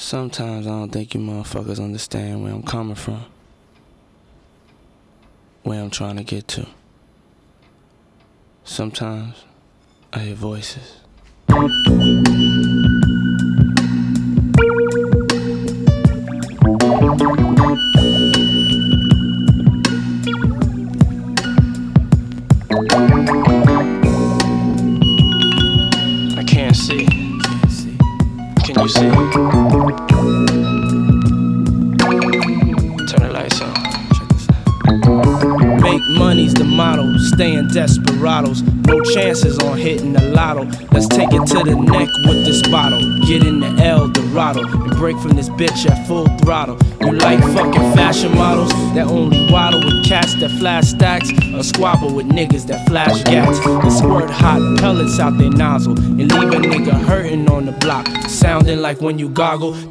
Sometimes I don't think you motherfuckers understand where I'm coming from, where I'm trying to get to. Sometimes I hear voices. I can't see. Can you see? Turn the lights on. Check this out. Make money's the motto, staying desperados. No chances on hitting the lotto. Let's take it to the neck with this bottle. Get in the El Dorado and break from this bitch at full throttle. You like fucking fashion models that only waddle with cats that flash stacks, or squabble with niggas that flash gats and squirt hot pellets out their nozzle and leave a nigga hurting on the block, sounding like when you goggle.